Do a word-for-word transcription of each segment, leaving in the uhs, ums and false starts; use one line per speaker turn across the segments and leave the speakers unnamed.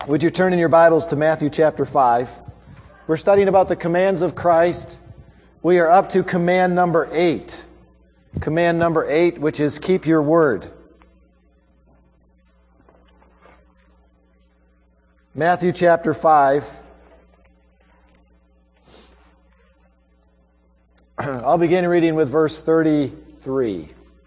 Would you turn in your Bibles to Matthew chapter five? We're studying about the commands of Christ. We are up to command number eight. Command number eight, which is keep your word. Matthew chapter five. I'll begin reading with verse thirty-three.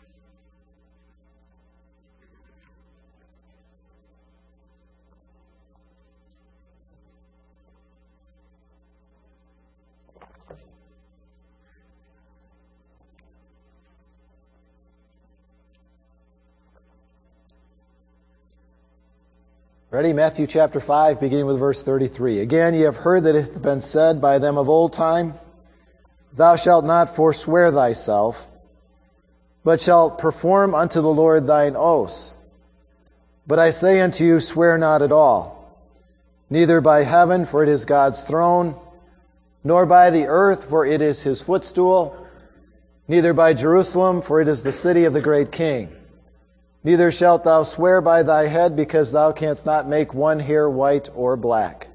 Ready? Matthew chapter five, beginning with verse thirty-three. Again, ye have heard that it hath been said by them of old time, Thou shalt not forswear thyself, but shalt perform unto the Lord thine oaths. But I say unto you, swear not at all, neither by heaven, for it is God's throne, nor by the earth, for it is his footstool, neither by Jerusalem, for it is the city of the great King. Neither shalt thou swear by thy head, because thou canst not make one hair white or black.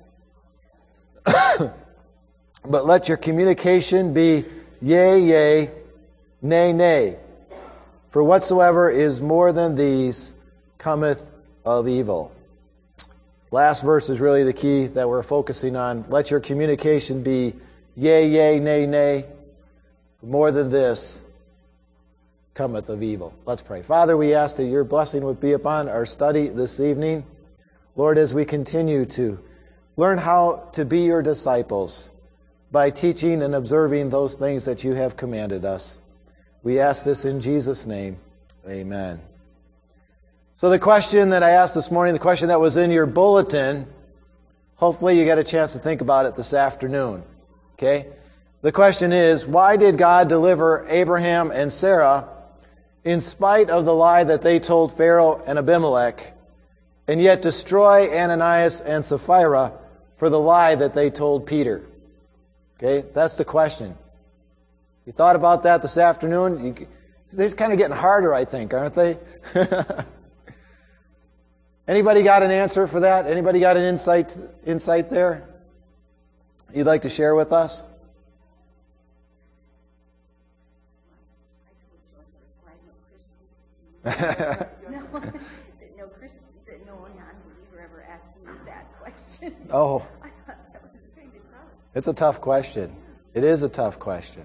But let your communication be yea, yea, nay, nay. For whatsoever is more than these cometh of evil. Last verse is really the key that we're focusing on. Let your communication be yea, yea, nay, nay. More than this cometh of evil. Let's pray. Father, we ask that your blessing would be upon our study this evening. Lord, as we continue to learn how to be your disciples by teaching and observing those things that you have commanded us. We ask this in Jesus' name. Amen. So the question that I asked this morning, the question that was in your bulletin, hopefully you got a chance to think about it this afternoon. Okay? The question is, why did God deliver Abraham and Sarah in spite of the lie that they told Pharaoh and Abimelech, and yet destroy Ananias and Sapphira for the lie that they told Peter? Okay, that's the question. You thought about that this afternoon? You, they're kind of getting harder, I think, aren't they? Anybody got an answer for that? Anybody got an insight insight there you'd like to share with us?
no, that no Christian, that no non-believer ever asked me that question.
Oh.
I thought that was kind of tough.
It's a tough question. It is a tough question.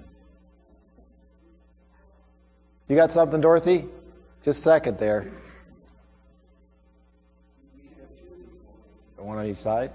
You got something, Dorothy? Just a second there. One on each side.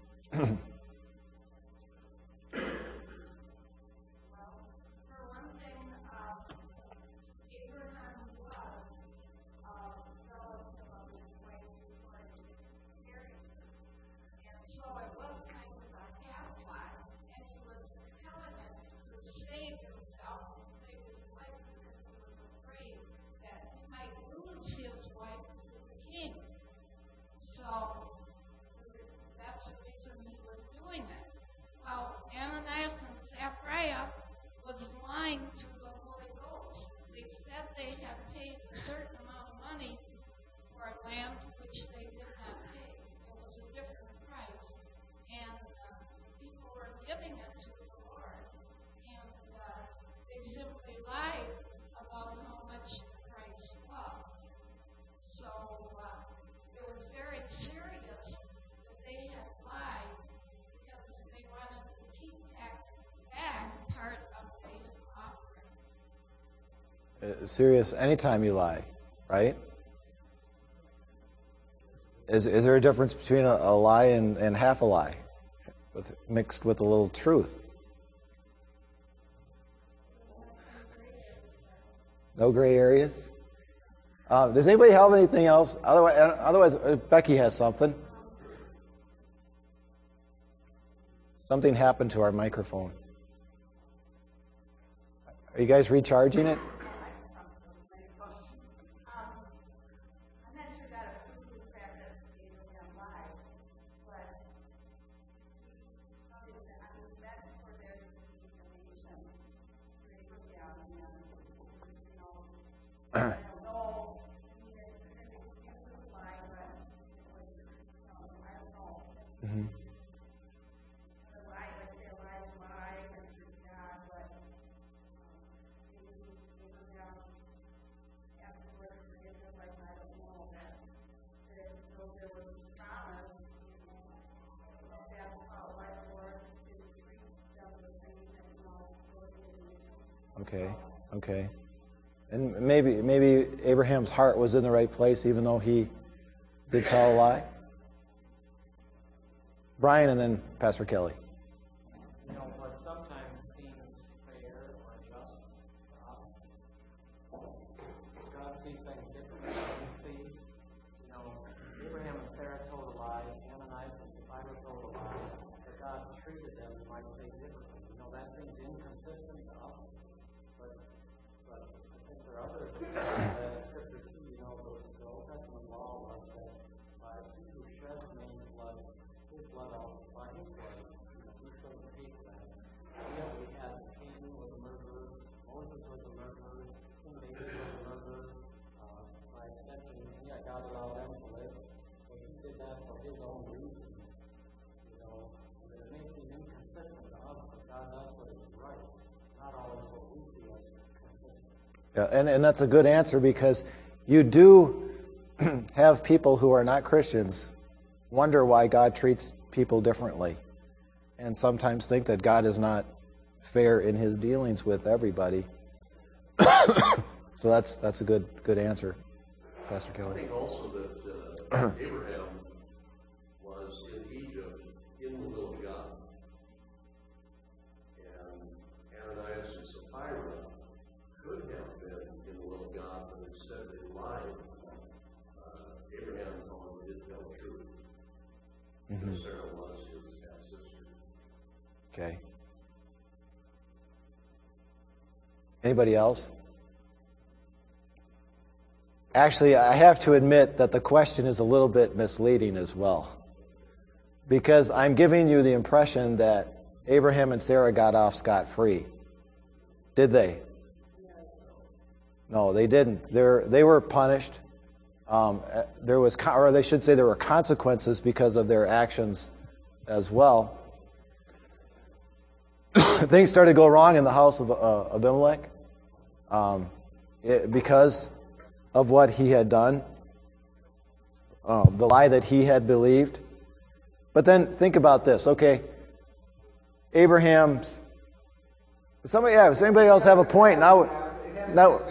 So it was kind of a half-lie, and he was telling them to save himself and save his wife because he was afraid that he might lose his wife to the king. So that's the reason he was doing it. Well, Ananias and Sapphira was lying to the Holy Ghost. They said they had paid a certain amount of money for a land which they did not pay. It was a different price. And uh, people were giving it to the Lord. And uh, they simply lied about how much the price was. So uh, it was very serious that they had lied because they wanted to keep back, back part of the offering.
Uh, serious anytime you lie, right? Is is there a difference between a, a lie and, and half a lie, with, mixed with a little truth? No gray areas? Uh, does anybody have anything else? Otherwise, otherwise, uh, Becky has something. Something happened to our microphone. Are you guys recharging it? Mm-hmm. Okay, okay. And maybe maybe Abraham's heart was in the right place even though he did tell a lie? Brian and then Pastor Kelly.
You know, what sometimes seems fair or just to us, God sees things differently than we see. You know, Abraham and Sarah told a lie, Ananias and Sapphira told a lie, but God treated them, you might say, differently. You know, that seems inconsistent to us, but, but I think there are others that in Scripture too, you know, the, the Old Testament law was that by he who sheds man's blood, his blood also by his blood. You know, he's going to pay for that. Yet we had Cain was a murderer, Moses was a murderer, King David was a murderer. Uh, by extension, yeah, God allowed them to live, but he did that for his own reasons. You know, and it may seem inconsistent to us, but God does what is right, not always what we see as consistent.
Yeah, and, and that's a good answer because you do have people who are not Christians wonder why God treats people differently and sometimes think that God is not fair in his dealings with everybody. So that's that's a good good answer, Pastor
I
Kelly.
think also that uh, Abraham was in Egypt in the will of God. And Ananias and Sapphira could have been in the will of God, but instead they lied. Uh, Abraham, however, did tell the truth.
Mm-hmm.
Sarah was his half-sister.
Okay. Anybody else? Actually, I have to admit that the question is a little bit misleading as well. Because I'm giving you the impression that Abraham and Sarah got off scot-free. Did they? No, they didn't. They're, they were punished. Um, there was, or they should say there were consequences because of their actions as well. Things started to go wrong in the house of uh, Abimelech um, it, because of what he had done, um, the lie that he had believed. But then think about this, okay? Abraham's. Somebody, yeah, does anybody else have a point? Now, now,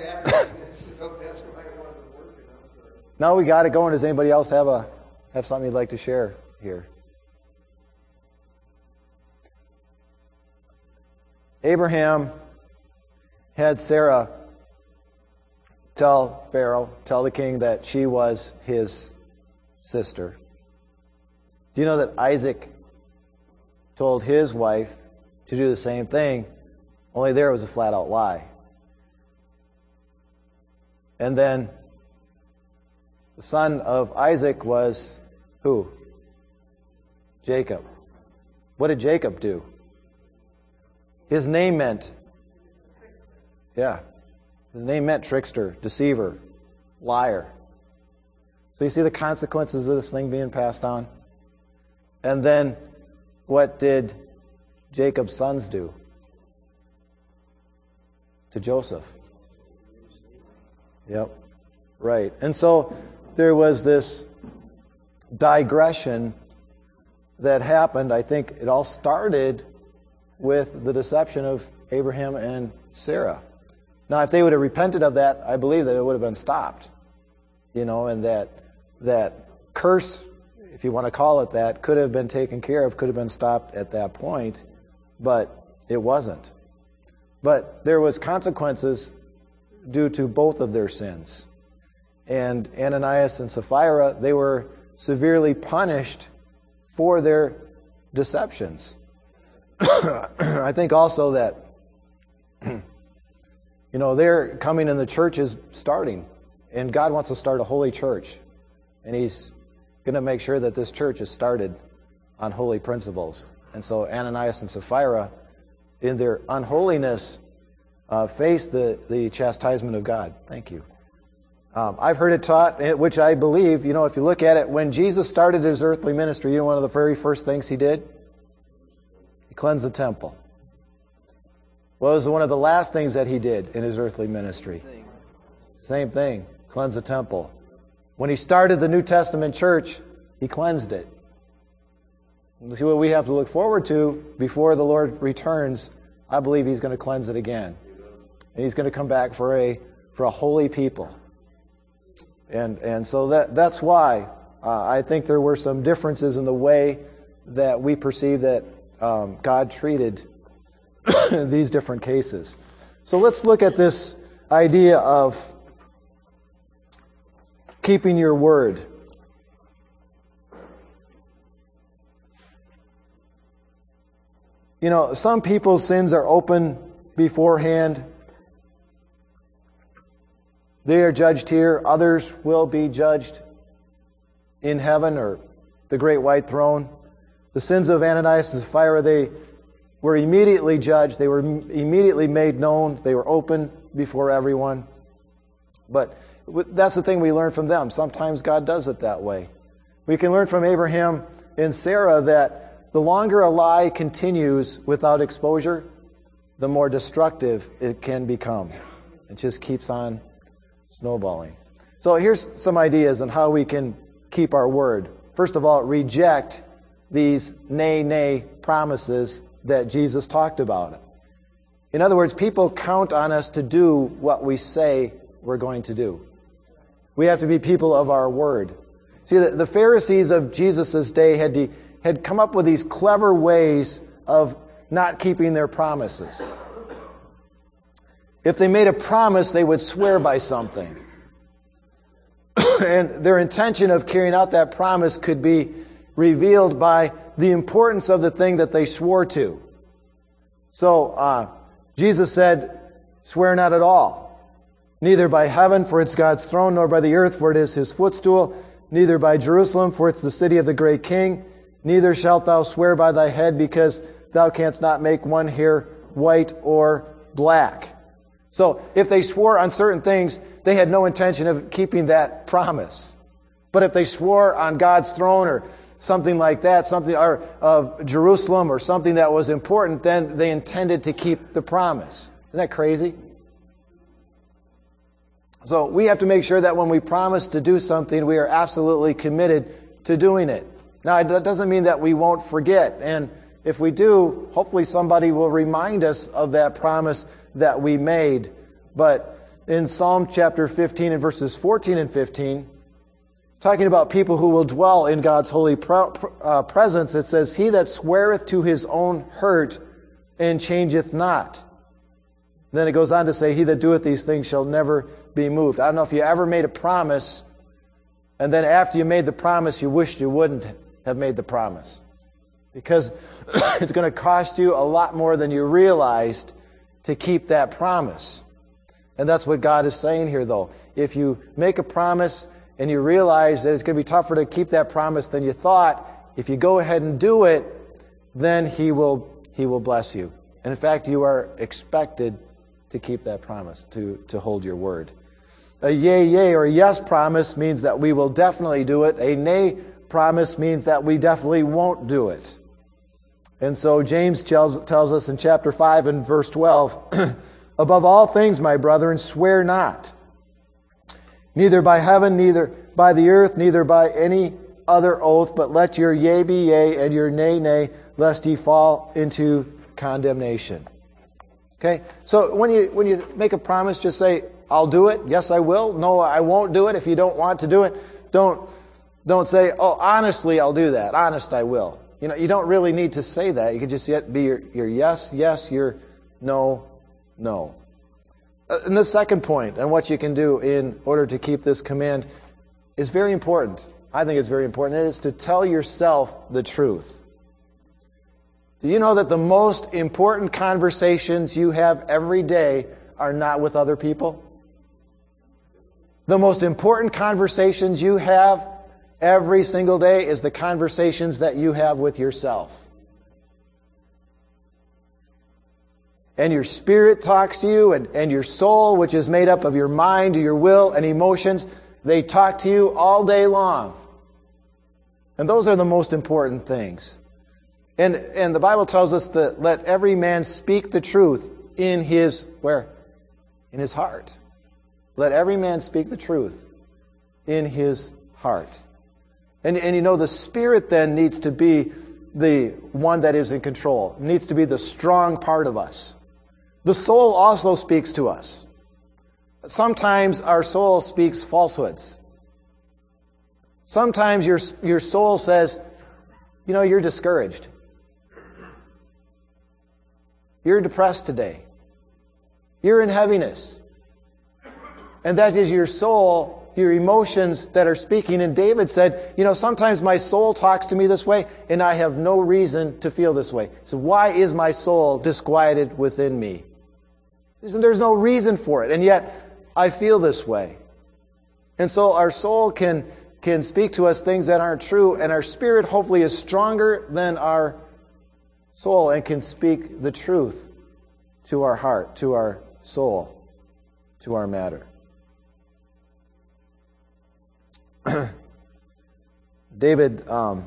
now we got it going. Does anybody else have a have something you'd like to share here? Abraham had Sarah tell Pharaoh, tell the king that she was his sister. Do you know that Isaac told his wife to do the same thing, only there was a flat-out lie? And then the son of Isaac was who? Jacob. What did Jacob do? His name meant, yeah, his name meant trickster, deceiver, liar. So you see the consequences of this thing being passed on? And then what did Jacob's sons do to Joseph? Yep, right. And so there was this digression that happened. I think it all started with the deception of Abraham and Sarah. Now, if they would have repented of that, I believe that it would have been stopped. You know, and that that curse, if you want to call it that, could have been taken care of, could have been stopped at that point, but it wasn't. But there was consequences due to both of their sins. And Ananias and Sapphira, they were severely punished for their deceptions. I think also that, you know, their coming in the church is starting. And God wants to start a holy church. And He's going to make sure that this church is started on holy principles. And so Ananias and Sapphira, in their unholiness, uh, faced the, the chastisement of God. Thank you. Um, I've heard it taught, eh, which I believe, you know, if you look at it, when Jesus started his earthly ministry, you know one of the very first things he did? He cleansed the temple. What was one of the last things that he did in his earthly ministry? Same thing, cleanse the temple. When he started the New Testament church, he cleansed it. See what we have to look forward to before the Lord returns. I believe he's going to cleanse it again. And he's going to come back for a for a holy people. And and so that that's why uh, I think there were some differences in the way that we perceive that um, God treated these different cases. So let's look at this idea of keeping your word. You know, some people's sins are open beforehand. They are judged here. Others will be judged in heaven or the great white throne. The sins of Ananias and Sapphira, they were immediately judged. They were immediately made known. They were open before everyone. But that's the thing we learn from them. Sometimes God does it that way. We can learn from Abraham and Sarah that the longer a lie continues without exposure, the more destructive it can become. It just keeps on snowballing. So here's some ideas on how we can keep our word. First of all, reject these nay, nay promises that Jesus talked about. In other words, people count on us to do what we say we're going to do. We have to be people of our word. See, the, the Pharisees of Jesus' day had to, had come up with these clever ways of not keeping their promises. If they made a promise, they would swear by something. And their intention of carrying out that promise could be revealed by the importance of the thing that they swore to. So, uh, Jesus said, swear not at all. Neither by heaven, for it's God's throne, nor by the earth, for it is his footstool. Neither by Jerusalem, for it's the city of the great king. Neither shalt thou swear by thy head, because thou canst not make one hair white or black. So, if they swore on certain things, they had no intention of keeping that promise. But if they swore on God's throne or something like that, something or of Jerusalem or something that was important, then they intended to keep the promise. Isn't that crazy? So we have to make sure that when we promise to do something, we are absolutely committed to doing it. Now, that doesn't mean that we won't forget. And if we do, hopefully somebody will remind us of that promise that we made. But in Psalm chapter fifteen and verses fourteen and fifteen, talking about people who will dwell in God's holy pro- uh, presence, it says, he that sweareth to his own hurt and changeth not. Then it goes on to say, he that doeth these things shall never be moved. I don't know if you ever made a promise, and then after you made the promise, you wished you wouldn't have made the promise. Because it's going to cost you a lot more than you realized to keep that promise. And that's what God is saying here, though. If you make a promise and you realize that it's going to be tougher to keep that promise than you thought, if you go ahead and do it, then He will He will bless you. And in fact, you are expected to keep that promise, to, to hold your word. A yea, yea, or yes promise means that we will definitely do it. A nay promise means that we definitely won't do it. And so James tells, tells us in chapter five and verse twelve, above all things, my brethren, swear not, neither by heaven, neither by the earth, neither by any other oath, but let your yea be yea and your nay, nay, lest ye fall into condemnation. Okay? So when you when you make a promise, just say, I'll do it. Yes, I will. No, I won't do it. If you don't want to do it, don't don't say, oh, honestly, I'll do that. Honest, I will. You know, you don't really need to say that. You can just yet be your, your yes, yes, your no, no. And the second point, and what you can do in order to keep this command, is very important. I think it's very important. It is to tell yourself the truth. Do you know that the most important conversations you have every day are not with other people? The most important conversations you have every single day is the conversations that you have with yourself. and your spirit talks to you, and, and your soul, which is made up of your mind, your will, and emotions, they talk to you all day long. And those are the most important things. And, and the Bible tells us that let every man speak the truth in his, where? In his heart. Let every man speak the truth in his heart. And, and you know, the Spirit then needs to be the one that is in control. It needs to be the strong part of us. The soul also speaks to us. Sometimes our soul speaks falsehoods. Sometimes your, your soul says, you know, you're discouraged. You're depressed today. You're in heaviness. And that is your soul, your emotions that are speaking. And David said, you know, sometimes my soul talks to me this way, and I have no reason to feel this way. So why is my soul disquieted within me? There's no reason for it, and yet I feel this way. And so our soul can, can speak to us things that aren't true, and our spirit hopefully is stronger than our soul and can speak the truth to our heart, to our soul, to our matter. David um,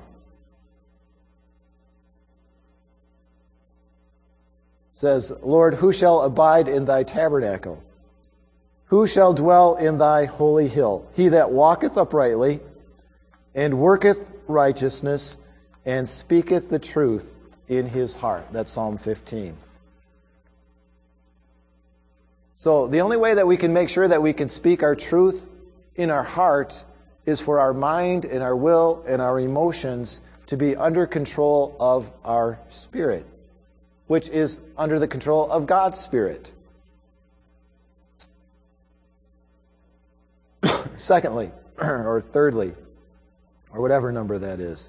says, Lord, who shall abide in thy tabernacle? Who shall dwell in thy holy hill? He that walketh uprightly, and worketh righteousness, and speaketh the truth in his heart. That's Psalm fifteen. So the only way that we can make sure that we can speak our truth in our heart is for our mind and our will and our emotions to be under control of our spirit, which is under the control of God's Spirit. Secondly, or thirdly, or whatever number that is.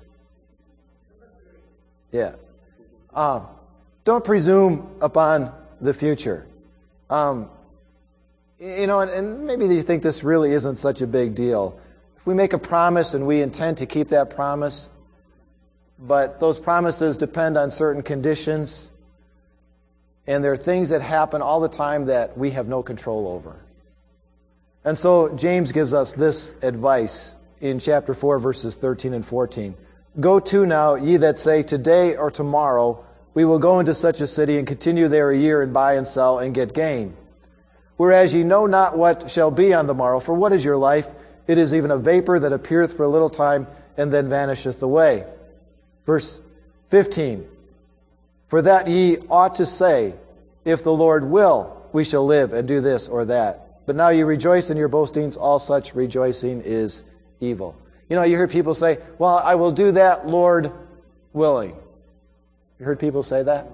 Yeah. Uh, don't presume upon the future. Um, you know, and, and maybe you think this really isn't such a big deal. If we make a promise and we intend to keep that promise, but those promises depend on certain conditions, and there are things that happen all the time that we have no control over. And so James gives us this advice in chapter four, verses thirteen and fourteen. Go to now, ye that say, today or tomorrow, we will go into such a city and continue there a year and buy and sell and get gain. Whereas ye know not what shall be on the morrow, for what is your life? It is even a vapor that appeareth for a little time and then vanisheth away. Verse fifteen. For that ye ought to say, if the Lord will, we shall live and do this or that. But now ye rejoice in your boastings, all such rejoicing is evil. You know, you hear people say, well, I will do that, Lord willing. You heard people say that?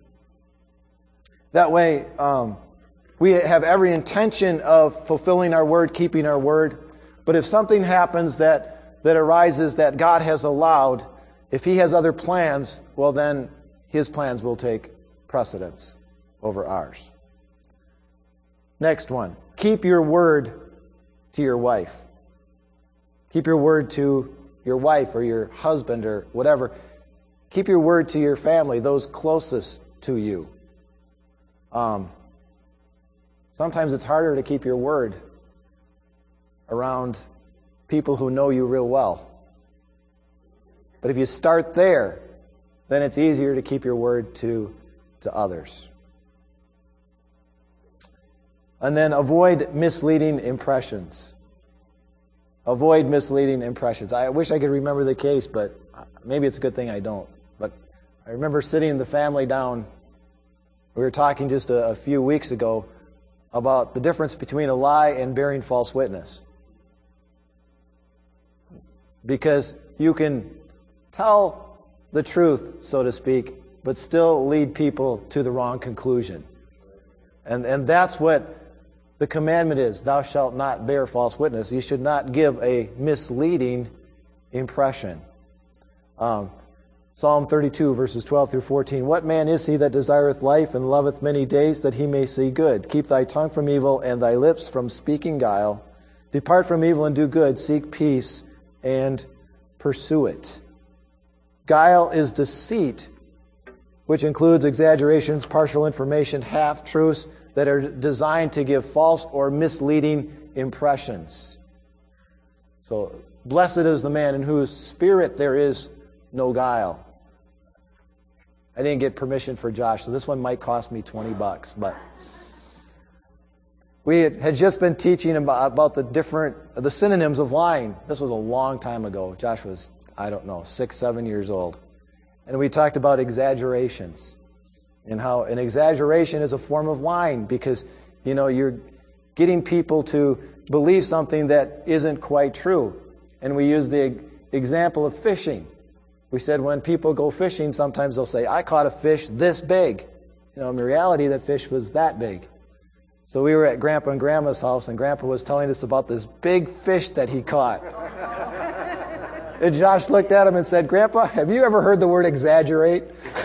That way, um, we have every intention of fulfilling our word, keeping our word. But if something happens that, that arises that God has allowed, if He has other plans, well then His plans will take precedence over ours. Next one. Keep your word to your wife. Keep your word to your wife or your husband or whatever. Keep your word to your family, those closest to you. Um, sometimes it's harder to keep your word around people who know you real well. But if you start there, then it's easier to keep your word to, to others. And then avoid misleading impressions. Avoid misleading impressions. I wish I could remember the case, but maybe it's a good thing I don't. But I remember sitting the family down. We were talking just a, a few weeks ago about the difference between a lie and bearing false witness. Because you can tell the truth, so to speak, but still lead people to the wrong conclusion. And and that's what the commandment is. Thou shalt not bear false witness. You should not give a misleading impression. Um, Psalm thirty-two, verses twelve through fourteen. What man is he that desireth life and loveth many days, that he may see good? Keep thy tongue from evil and thy lips from speaking guile. Depart from evil and do good. Seek peace and pursue it. Guile is deceit which includes exaggerations, partial information, half-truths that are designed to give false or misleading impressions. So, blessed is the man in whose spirit there is no guile. I didn't get permission for Josh, so this one might cost me twenty bucks, but we had just been teaching about, about the different, the synonyms of lying. This was a long time ago. Josh was, I don't know, six, seven years old. And we talked about exaggerations and how an exaggeration is a form of lying because, you know, you're getting people to believe something that isn't quite true. And we used the example of fishing. We said when people go fishing, sometimes they'll say, I caught a fish this big. You know, in reality, that fish was that big. So we were at Grandpa and Grandma's house, and Grandpa was telling us about this big fish that he caught. And Josh looked at him and said, Grandpa, have you ever heard the word exaggerate?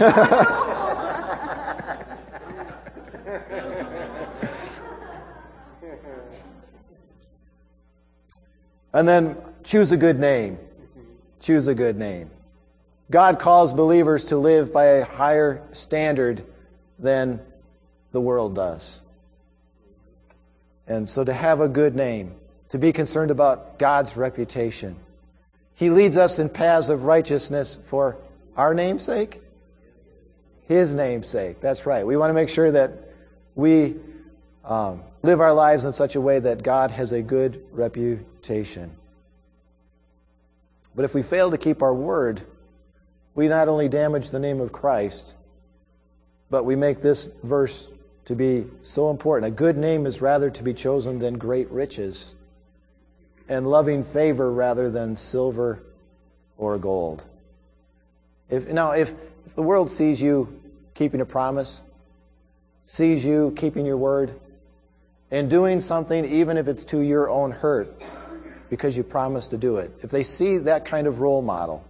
And then choose a good name. Choose a good name. God calls believers to live by a higher standard than the world does. And so to have a good name, to be concerned about God's reputation. He leads us in paths of righteousness for our name's sake? His name's sake. That's right. We want to make sure that we um, live our lives in such a way that God has a good reputation. But if we fail to keep our word, we not only damage the name of Christ, but we make this verse to be so important. A good name is rather to be chosen than great riches, and loving favor rather than silver or gold. If, now, if, if the world sees you keeping a promise, sees you keeping your word, and doing something even if it's to your own hurt because you promised to do it, if they see that kind of role model,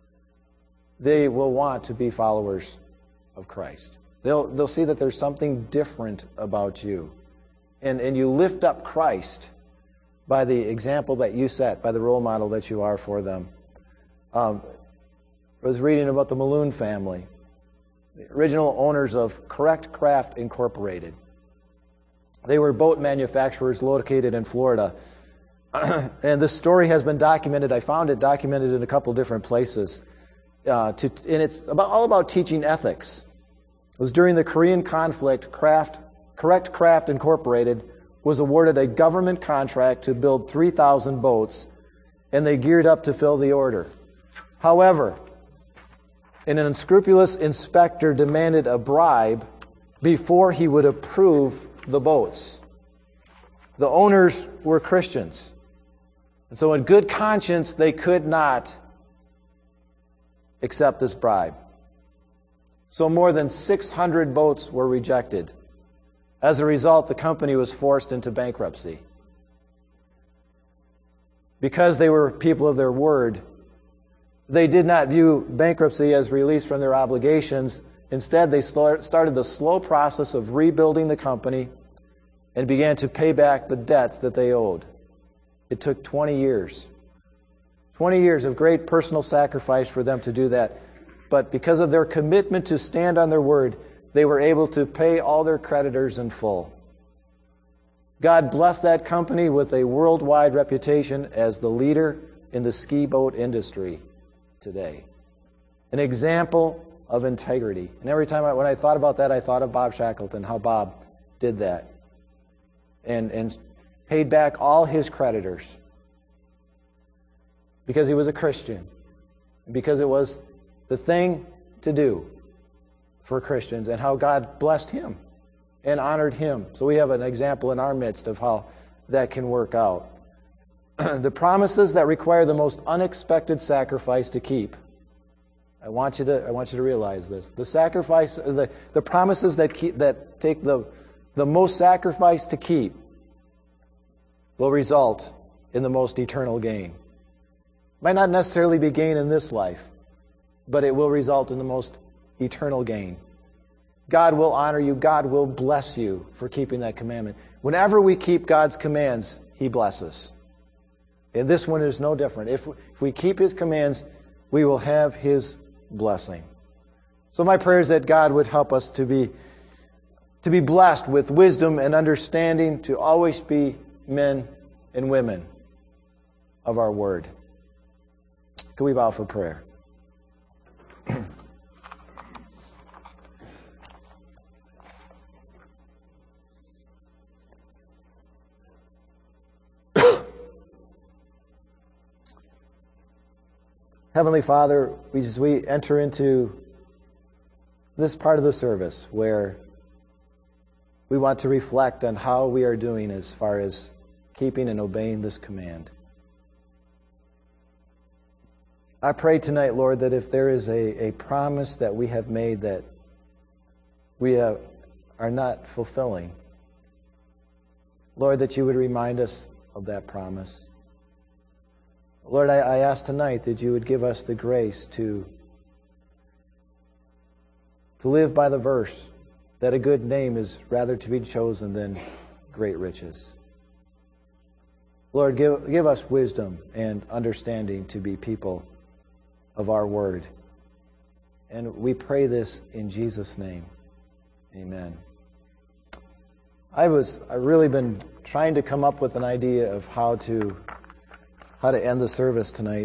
they will want to be followers of Christ. They'll, they'll see that there's something different about you. And, and you lift up Christ by the example that you set, by the role model that you are for them. Um, I was reading about the Maloon family, the original owners of Correct Craft Incorporated. They were boat manufacturers located in Florida. And this story has been documented. I found it documented in a couple different places. Uh, to, and it's about, all about teaching ethics. It was during the Korean conflict, Craft, Correct Craft Incorporated was awarded a government contract to build three thousand boats, and they geared up to fill the order. However, an unscrupulous inspector demanded a bribe before he would approve the boats. The owners were Christians, and so in good conscience, they could not accept this bribe. So more than six hundred boats were rejected. As a result, the company was forced into bankruptcy. Because they were people of their word, they did not view bankruptcy as release from their obligations. Instead, they started the slow process of rebuilding the company and began to pay back the debts that they owed. It took twenty years. twenty years of great personal sacrifice for them to do that. But because of their commitment to stand on their word, they were able to pay all their creditors in full. God blessed that company with a worldwide reputation as the leader in the ski boat industry today. An example of integrity. And every time I, when I thought about that, I thought of Bob Shackleton, how Bob did that. And, and paid back all his creditors. Because he was a Christian. Because it was the thing to do for Christians, and how God blessed him and honored him. So we have an example in our midst of how that can work out. The promises that require the most unexpected sacrifice to keep. I want you to I want you to realize this. The sacrifice the, the promises that keep, that take the the most sacrifice to keep will result in the most eternal gain. Might not necessarily be gain in this life, but it will result in the most eternal gain. God will honor you. God will bless you for keeping that commandment. Whenever we keep God's commands, He blesses. And this one is no different. If, if we keep His commands, we will have His blessing. So my prayer is that God would help us to be to be blessed with wisdom and understanding, to always be men and women of our word. Can we bow for prayer? Heavenly Father, we just we enter into this part of the service where we want to reflect on how we are doing as far as keeping and obeying this command. I pray tonight, Lord, that if there is a, a promise that we have made that we have, are not fulfilling, Lord, that you would remind us of that promise. Lord, I, I ask tonight that you would give us the grace to, to live by the verse that a good name is rather to be chosen than great riches. Lord, give, give us wisdom and understanding to be people of our word. And we pray this in Jesus' name. Amen. I was I've really been trying to come up with an idea of how to how to end the service tonight.